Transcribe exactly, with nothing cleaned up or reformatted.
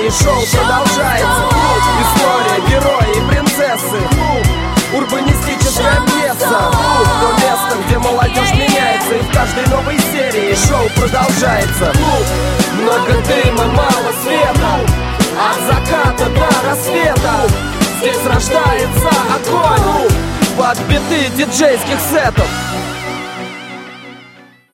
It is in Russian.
серии шоу продолжается. История, герои и принцессы. Урбанистическая пьеса. То место, где молодежь меняется. И в каждой новой серии шоу продолжается. Много дыма, мало света. От заката до рассвета здесь рождается огонь под биты диджейских сетов.